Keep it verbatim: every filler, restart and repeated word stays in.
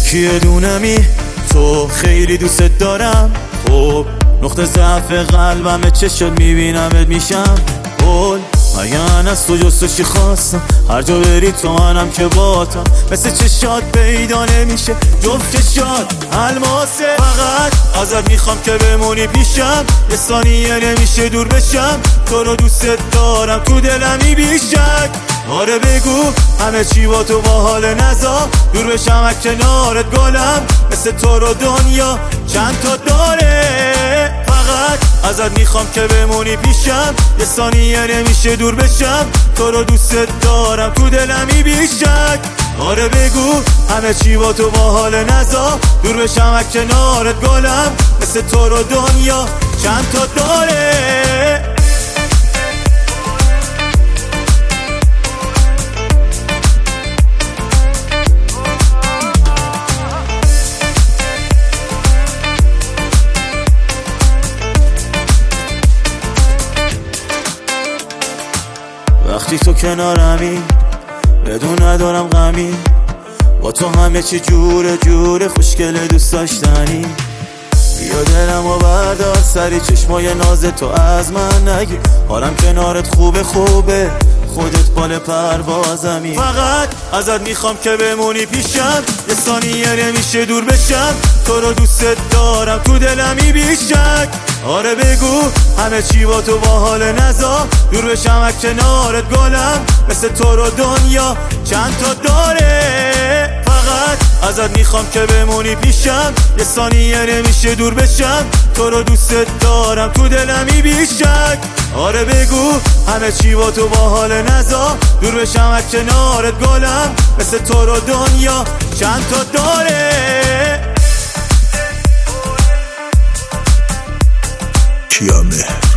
یکی دونمی تو خیلی دوست دارم. خب نقطه ضعف قلبمه، چه شد میبینمت میشم قول. من از تو جز تو چی خواستم، هر جا بری تو منم که باتم. مثل چشات پیدا نمیشه جفت چشات الماسه. فقط ازت میخوام که بمونی پیشم، یه ثانیه نمیشه دور بشم. تو رو دوست دارم تو دلمی بیشک. آره بگو همه چی با تو با حال نزا، دور بشم از کنارت گلم. مثل تو رو دنیا چند تا داره. فقط ازت میخوام که بمونی پیشم، یه ثانیه نمیشه دور بشم. تو رو دوست دارم تو دلمی بیشک. آره بگو همه چی با تو با حال نزا، دور بشم از کنارت گلم. مثل تو رو دنیا چند تا داره. وقتی تو کنارمی بدون ندارم غمی، با تو همه چی جوره جوره خوشگله دوست داشتنی. بیا دلمو بردار سری، چشمای ناز تو از من نگیر. حالم کنارت خوبه خوبه، خودت بال پروازمی. فقط ازت میخوام که بمونی پیشم، یه ثانیه نمیشه دور بشم. تو رو دوست دارم تو دلمی بیشک. آره بگو همه چی با تو با حال نزا، دور بشم از کنارت گلم. مثل تو رو دنیا چند تا داره. فقط ازت میخوام که بمونی پیشم، یه ثانیه نمیشه دور بشم. تو رو دوست دارم تو دلمی بیشک. آره بگو همه چی با تو با حال نزا، دور بشم از کنارت گلم. مثل تو رو دنیا چند تا داره. کیا مهر